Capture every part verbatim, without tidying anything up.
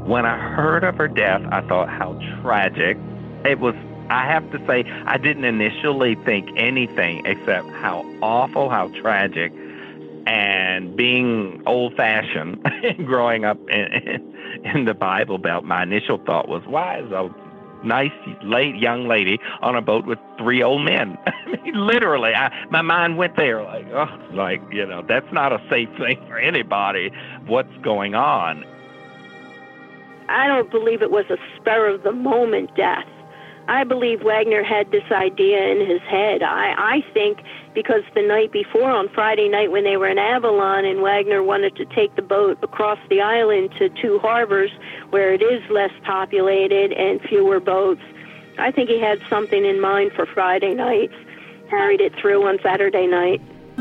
When I heard of her death, I thought how tragic. It was, I have to say, I didn't initially think anything except how awful, how tragic. And being old-fashioned, growing up in, in the Bible Belt, my initial thought was, why is a nice late young lady on a boat with three old men? I mean, literally, I, my mind went there, like, oh, like, you know, that's not a safe thing for anybody. What's going on? I don't believe it was a spur-of-the-moment death. I believe Wagner had this idea in his head. I, I think because the night before, on Friday night when they were in Avalon, and Wagner wanted to take the boat across the island to Two Harbors, where it is less populated and fewer boats, I think he had something in mind for Friday nights, carried it through on Saturday night.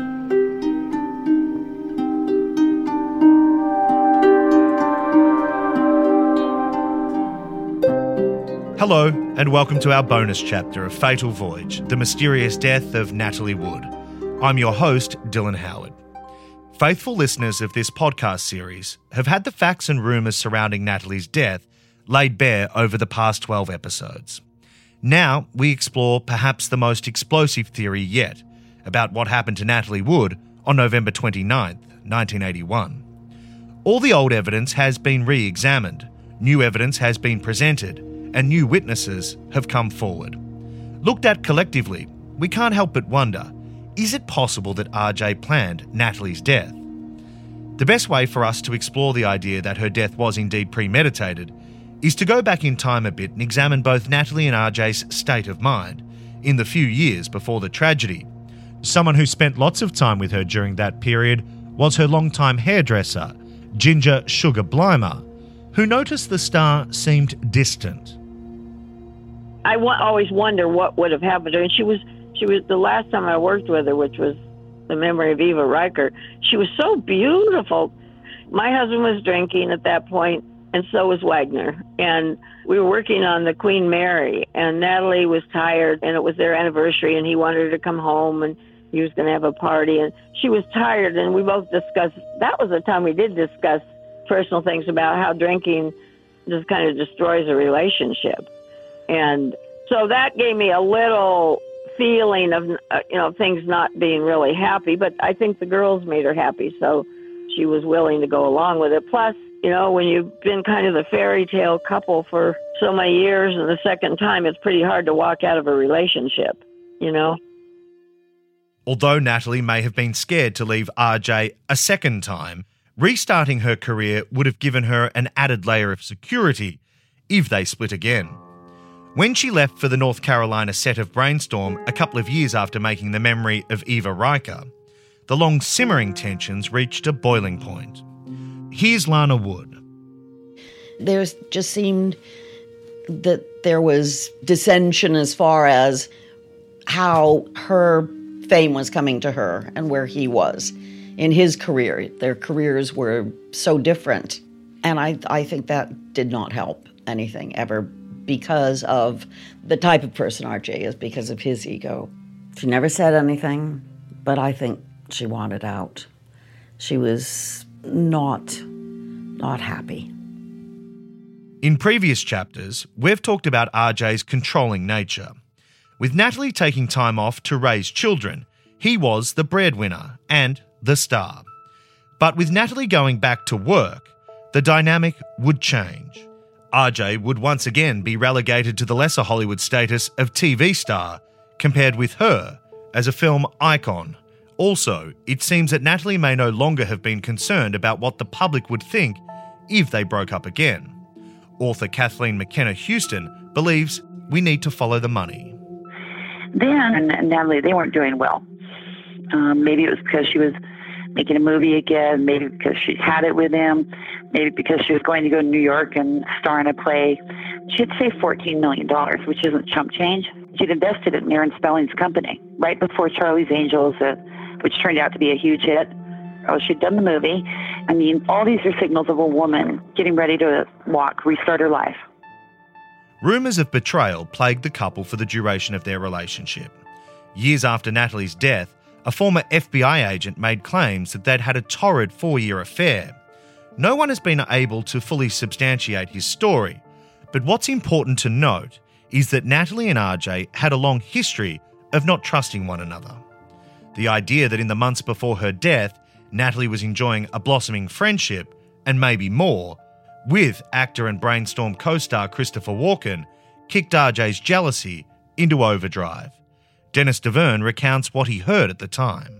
Hello, and welcome to our bonus chapter of Fatal Voyage, The Mysterious Death of Natalie Wood. I'm your host, Dylan Howard. Faithful listeners of this podcast series have had the facts and rumours surrounding Natalie's death laid bare over the past twelve episodes. Now we explore perhaps the most explosive theory yet about what happened to Natalie Wood on November twenty-ninth, nineteen eighty-one. All the old evidence has been re-examined, new evidence has been presented, and new witnesses have come forward. Looked at collectively, we can't help but wonder, is it possible that R J planned Natalie's death? The best way for us to explore the idea that her death was indeed premeditated is to go back in time a bit and examine both Natalie and R J's state of mind in the few years before the tragedy. Someone who spent lots of time with her during that period was her longtime hairdresser, Ginger Sugar Blymer, who noticed the star seemed distant. I w- always wonder what would have happened to her. And she was, she was the last time I worked with her, which was the memory of Eva Riker. She was so beautiful. My husband was drinking at that point, and so was Wagner. And we were working on the Queen Mary, and Natalie was tired, and it was their anniversary, and he wanted her to come home, and he was going to have a party. And she was tired, and we both discussed, that was the time we did discuss personal things about how drinking just kind of destroys a relationship. And so that gave me a little feeling of, uh, you know, things not being really happy. But I think the girls made her happy, so she was willing to go along with it. Plus, you know, when you've been kind of the fairy tale couple for so many years, and the second time, it's pretty hard to walk out of a relationship, you know? Although Natalie may have been scared to leave R J a second time, restarting her career would have given her an added layer of security if they split again. When she left for the North Carolina set of Brainstorm a couple of years after making the memory of Eva Riker, the long simmering tensions reached a boiling point. Here's Lana Wood. There just seemed that there was dissension as far as how her fame was coming to her and where he was in his career. Their careers were so different. And I, I think that did not help anything ever because of the type of person R J is, because of his ego. She never said anything, but I think she wanted out. She was not, not happy. In previous chapters, we've talked about R J's controlling nature. With Natalie taking time off to raise children, he was the breadwinner and the star. But with Natalie going back to work, the dynamic would change. R J would once again be relegated to the lesser Hollywood status of T V star, compared with her as a film icon. Also, it seems that Natalie may no longer have been concerned about what the public would think if they broke up again. Author Kathleen McKenna Houston believes we need to follow the money. Dan and Natalie, they weren't doing well. Um, maybe it was because she was making a movie again, maybe because she had it with him, maybe because she was going to go to New York and star in a play. She had saved fourteen million dollars, which isn't chump change. She'd invested it in Aaron Spelling's company right before Charlie's Angels, uh, which turned out to be a huge hit. Oh, she'd done the movie. I mean, all these are signals of a woman getting ready to walk, restart her life. Rumours of betrayal plagued the couple for the duration of their relationship. Years after Natalie's death, a former F B I agent made claims that they'd had a torrid four-year affair. No one has been able to fully substantiate his story, but what's important to note is that Natalie and R J had a long history of not trusting one another. The idea that in the months before her death, Natalie was enjoying a blossoming friendship, and maybe more, with actor and Brainstorm co-star Christopher Walken, kicked R J's jealousy into overdrive. Dennis Davern recounts what he heard at the time.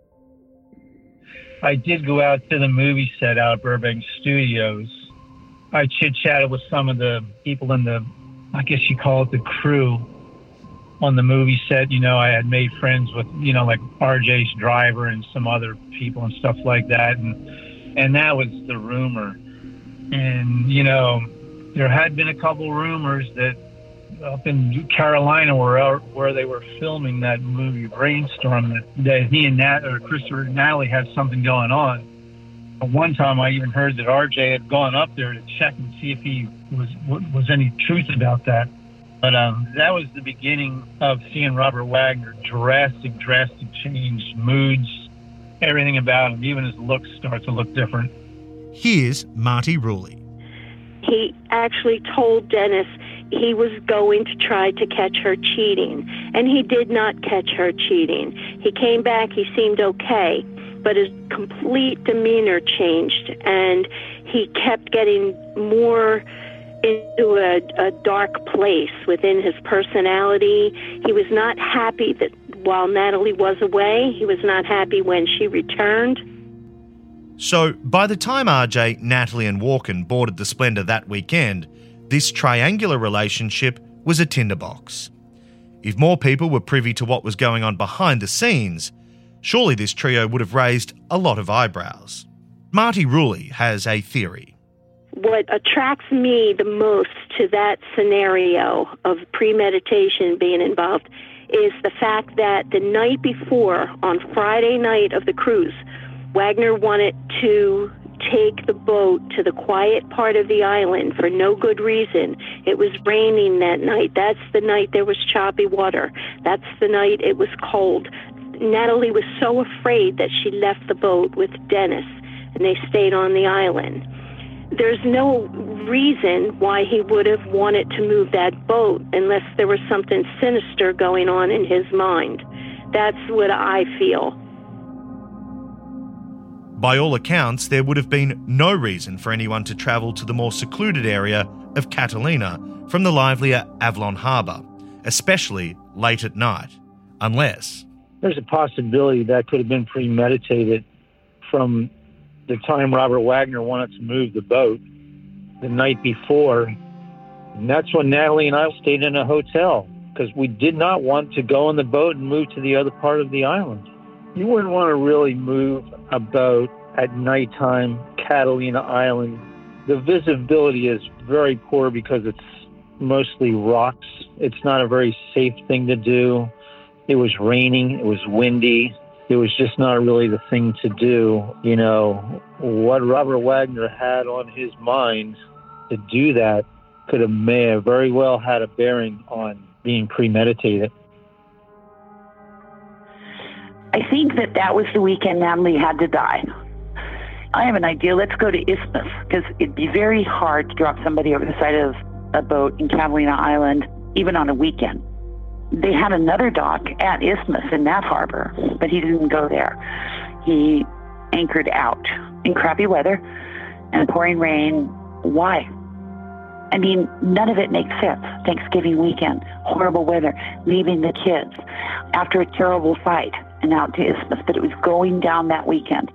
I did go out to the movie set out at Burbank Studios. I chit-chatted with some of the people in the, I guess you call it the crew on the movie set. You know, I had made friends with, you know, like R J's driver and some other people and stuff like that. And, and that was the rumor. And, you know, there had been a couple rumors that up in Carolina where where they were filming that movie Brainstorm, that, that he and Nat or Christopher and Natalie had something going on. One time I even heard that R J had gone up there to check and see if he was was any truth about that. But um, that was the beginning of seeing Robert Wagner. Drastic, drastic change, moods, everything about him, even his looks start to look different. Here's Marty Ruley. He actually told Dennis he was going to try to catch her cheating, and he did not catch her cheating. He came back, he seemed okay, but his complete demeanor changed, and he kept getting more into a, a dark place within his personality. He was not happy that while Natalie was away, he was not happy when she returned. So, by the time R J, Natalie and Walken boarded the Splendor that weekend, this triangular relationship was a tinderbox. If more people were privy to what was going on behind the scenes, surely this trio would have raised a lot of eyebrows. Marty Ruley has a theory. What attracts me the most to that scenario of premeditation being involved is the fact that the night before, on Friday night of the cruise, Wagner wanted to take the boat to the quiet part of the island for no good reason. It was raining that night. That's the night there was choppy water. That's the night it was cold. Natalie was so afraid that she left the boat with Dennis, and they stayed on the island. There's no reason why he would have wanted to move that boat unless there was something sinister going on in his mind. That's what I feel. By all accounts, there would have been no reason for anyone to travel to the more secluded area of Catalina from the livelier Avalon Harbour, especially late at night, unless... There's a possibility that could have been premeditated from the time Robert Wagner wanted to move the boat the night before. And that's when Natalie and I stayed in a hotel, because we did not want to go on the boat and move to the other part of the island. You wouldn't want to really move a boat at nighttime, Catalina Island. The visibility is very poor because it's mostly rocks. It's not a very safe thing to do. It was raining, it was windy. It was just not really the thing to do. You know, what Robert Wagner had on his mind to do that could have may have very well had a bearing on being premeditated. I think that that was the weekend Natalie had to die. I have an idea. Let's go to Isthmus, because it'd be very hard to drop somebody over the side of a boat in Catalina Island, even on a weekend. They had another dock at Isthmus in that harbor, but he didn't go there. He anchored out in crappy weather and pouring rain. Why? I mean, none of it makes sense. Thanksgiving weekend, horrible weather, leaving the kids after a terrible fight and out to Isthmus, but it was going down that weekend.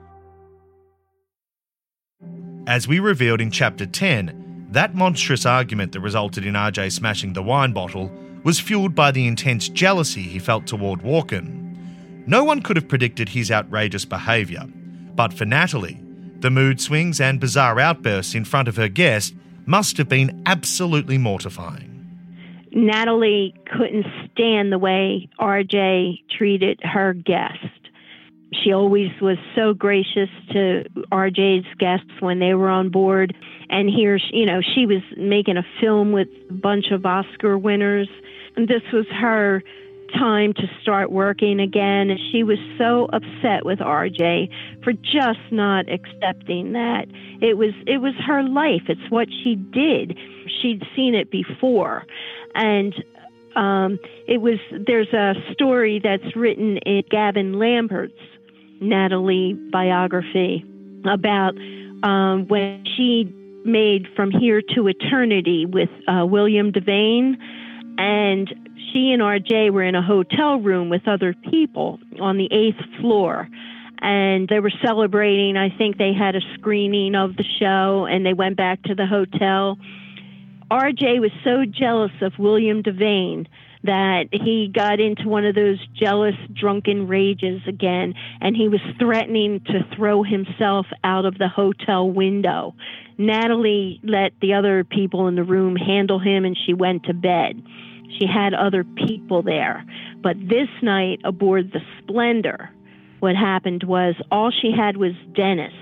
As we revealed in Chapter ten, that monstrous argument that resulted in R J smashing the wine bottle was fueled by the intense jealousy he felt toward Walken. No one could have predicted his outrageous behaviour, but for Natalie, the mood swings and bizarre outbursts in front of her guest must have been absolutely mortifying. Natalie couldn't stand the way R J treated her guest. She always was so gracious to R J's guests when they were on board. And here, you know, she was making a film with a bunch of Oscar winners. And this was her time to start working again. And she was so upset with R J for just not accepting that. It was, it was her life. It's what she did. She'd seen it before. And um, it was, there's a story that's written in Gavin Lambert's Natalie biography about um, when she made From Here to Eternity with uh, William Devane, and she and R J were in a hotel room with other people on the eighth floor, and they were celebrating. I think they had a screening of the show, and they went back to the hotel. R J was so jealous of William Devane that he got into one of those jealous, drunken rages again, and he was threatening to throw himself out of the hotel window. Natalie let the other people in the room handle him, and she went to bed. She had other people there. But this night aboard the Splendor, what happened was all she had was Dennis.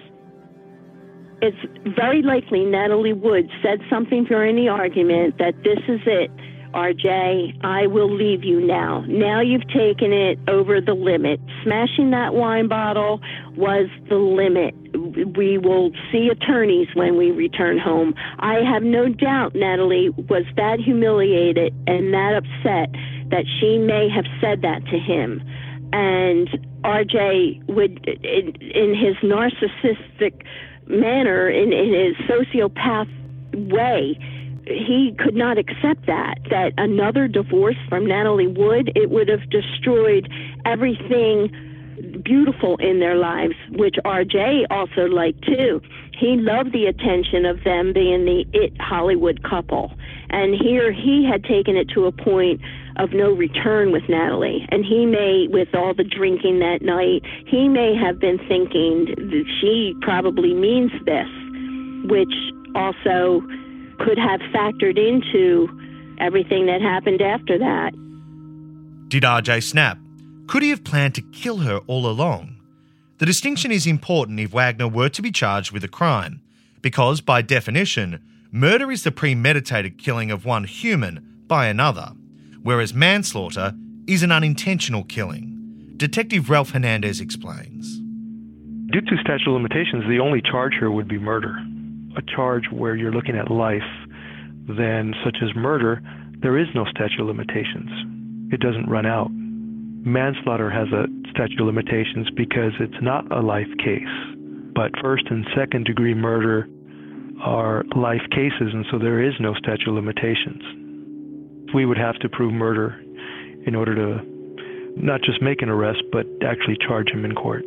It's very likely Natalie Wood said something during the argument that this is it. R J, I will leave you now. Now you've taken it over the limit. Smashing that wine bottle was the limit. We will see attorneys when we return home. I have no doubt Natalie was that humiliated and that upset that she may have said that to him. And R J would, in, in his narcissistic manner, in, in his sociopath way, he could not accept that, that another divorce from Natalie Wood, it would have destroyed everything beautiful in their lives, which R J also liked too. He loved the attention of them being the it Hollywood couple. And here he had taken it to a point of no return with Natalie. And he may, with all the drinking that night, he may have been thinking that she probably means this, which also could have factored into everything that happened after that. Did R J snap? Could he have planned to kill her all along? The distinction is important if Wagner were to be charged with a crime, because by definition, murder is the premeditated killing of one human by another, whereas manslaughter is an unintentional killing. Detective Ralph Hernandez explains. Due to statute of limitations, the only charge here would be murder. A charge where you're looking at life, then such as murder, there is no statute of limitations. It doesn't run out. Manslaughter has a statute of limitations because it's not a life case. But first and second degree murder are life cases, and so there is no statute of limitations. We would have to prove murder in order to not just make an arrest, but actually charge him in court.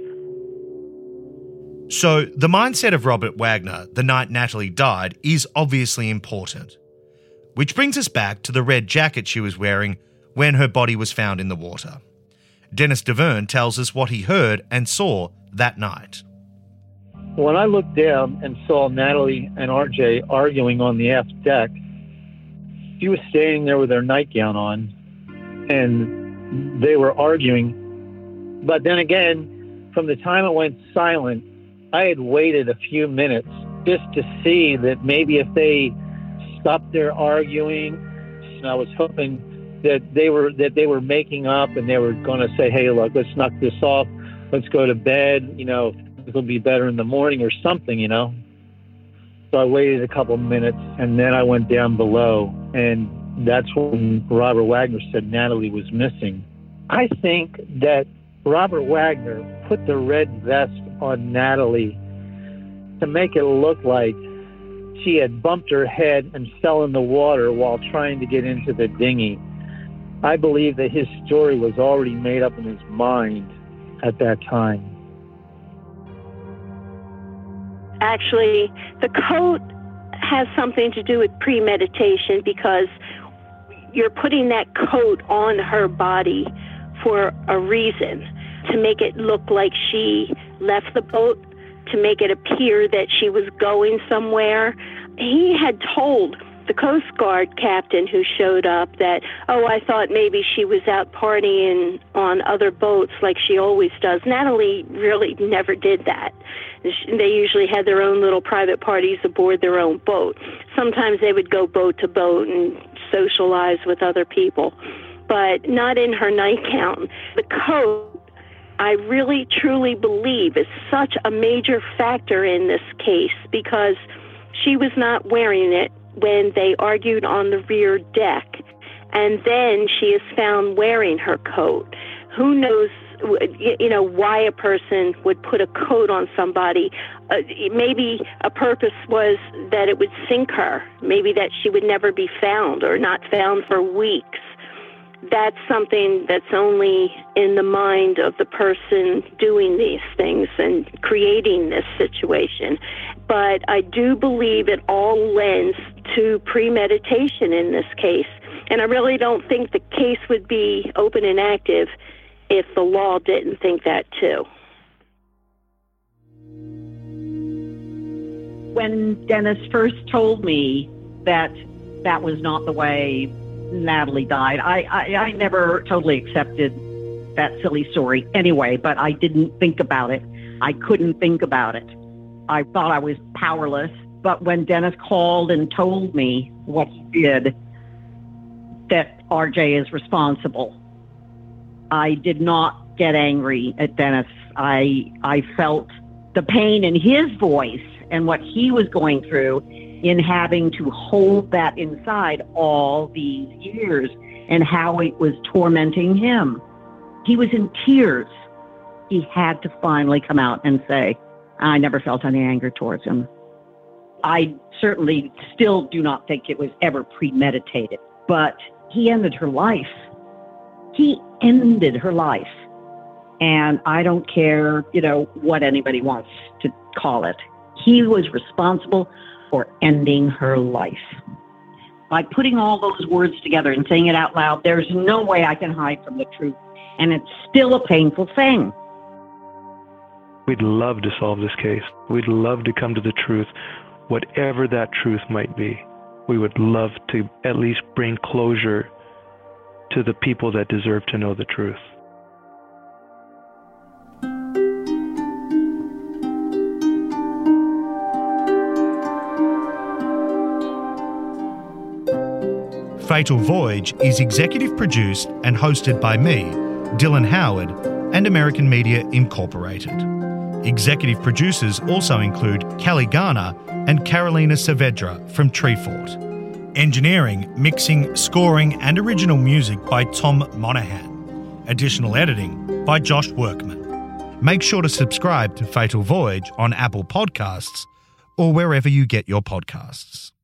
So, the mindset of Robert Wagner the night Natalie died is obviously important. Which brings us back to the red jacket she was wearing when her body was found in the water. Dennis Davern tells us what he heard and saw that night. When I looked down and saw Natalie and R J arguing on the aft deck, she was standing there with her nightgown on, and they were arguing. But then again, from the time it went silent, I had waited a few minutes just to see that maybe if they stopped their arguing, and I was hoping that they were that they were making up and they were going to say, "Hey, look, let's knock this off. Let's go to bed. You know, it'll be better in the morning," or something. You know. So I waited a couple minutes, and then I went down below, and that's when Robert Wagner said Natalie was missing. I think that Robert Wagner put the red vest on Natalie to make it look like she had bumped her head and fell in the water while trying to get into the dinghy. I believe that his story was already made up in his mind at that time. Actually, the coat has something to do with premeditation because you're putting that coat on her body for a reason, to make it look like she left the boat, to make it appear that she was going somewhere. He had told the Coast Guard captain who showed up that, oh, I thought maybe she was out partying on other boats like she always does. Natalie really never did that. They usually had their own little private parties aboard their own boat. Sometimes they would go boat to boat and socialize with other people. but not in her nightgown. The coat, I really truly believe, is such a major factor in this case because she was not wearing it when they argued on the rear deck. And then she is found wearing her coat. Who knows, you know, why a person would put a coat on somebody. Uh, maybe a purpose was that it would sink her. Maybe that she would never be found or not found for weeks. That's something that's only in the mind of the person doing these things and creating this situation. But I do believe it all lends to premeditation in this case. And I really don't think the case would be open and active if the law didn't think that too. When Dennis first told me that that was not the way Natalie died, I, I, I never totally accepted that silly story anyway, but I didn't think about it. I couldn't think about it. I thought I was powerless. But when Dennis called and told me what he did, that R J is responsible, I did not get angry at Dennis. I I felt the pain in his voice and what he was going through in having to hold that inside all these years and how it was tormenting him. He was in tears. He had to finally come out and say, I never felt any anger towards him. I certainly still do not think it was ever premeditated, but he ended her life. He ended her life. And I don't care, you know, what anybody wants to call it. He was responsible for ending her life. By putting all those words together and saying it out loud, there's no way I can hide from the truth. And it's still a painful thing. We'd love to solve this case. We'd love to come to the truth, whatever that truth might be. We would love to at least bring closure to the people that deserve to know the truth. Fatal Voyage is executive produced and hosted by me, Dylan Howard, and American Media Incorporated. Executive producers also include Kelly Garner and Carolina Saavedra from Treefort. Engineering, mixing, scoring and original music by Tom Monahan. Additional editing by Josh Workman. Make sure to subscribe to Fatal Voyage on Apple Podcasts or wherever you get your podcasts.